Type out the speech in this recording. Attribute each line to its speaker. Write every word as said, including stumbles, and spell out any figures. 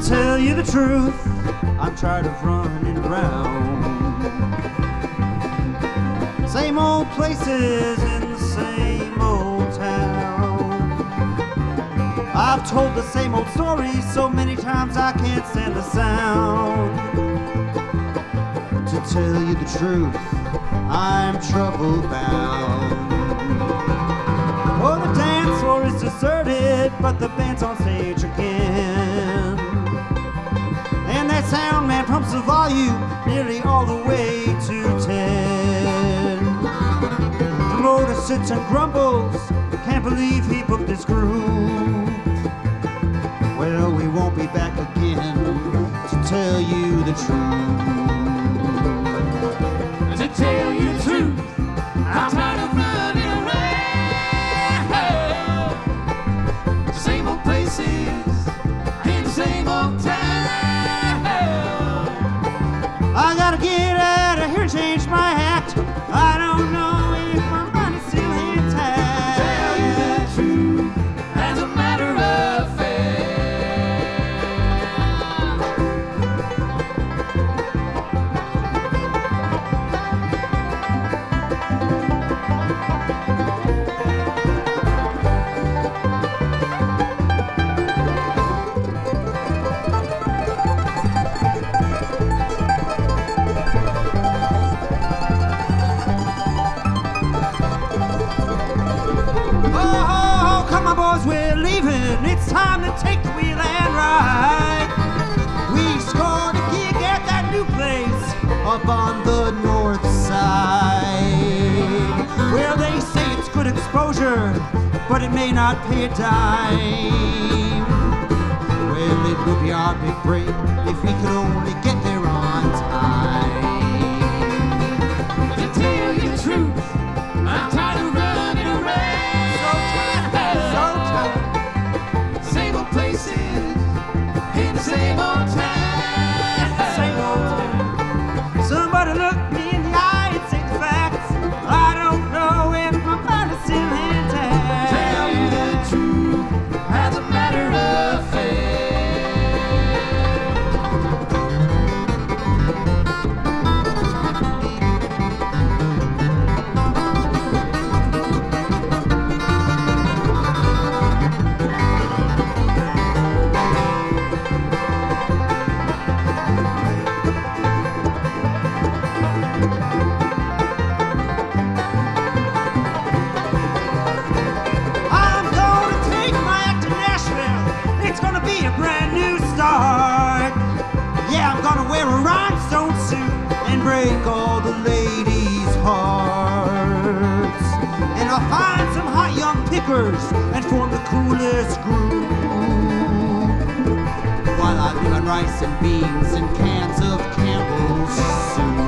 Speaker 1: tell you the truth, I'm tired of running around. Same old places in the same old town. I've told the same old stories so many times I can't stand the sound. To tell you the truth, I'm trouble bound. Oh, the dance floor is deserted, but the band's on stage again. And that sound man pumps the volume nearly all the way to ten. The promoter sits and grumbles, can't believe he booked this groove. Well, we won't be back again to tell you the truth.
Speaker 2: To tell you the truth, I'm tired of running around. Same old places in the same old town.
Speaker 1: I gotta get out of here and change my act. I don't know if my money's still intact.
Speaker 2: Tell you the truth, as a matter of fact.
Speaker 1: We're leaving, it's time to take the wheel and ride. We scored a gig at that new place up on the north side. Well, they say it's good exposure, but it may not pay a dime. Well, it would be our big break if we could only get there on time.
Speaker 2: To tell you the truth, I'm tired of running around. Places in the same old town.
Speaker 1: Same old town. Somebody look me in the eye and say the facts. I don't know if my money's still intact.
Speaker 2: Tell you the truth, as a matter of
Speaker 1: break all the ladies' hearts. And I'll find some hot young pickers and form the coolest group. While I live on rice and beans and cans of Campbell's soup.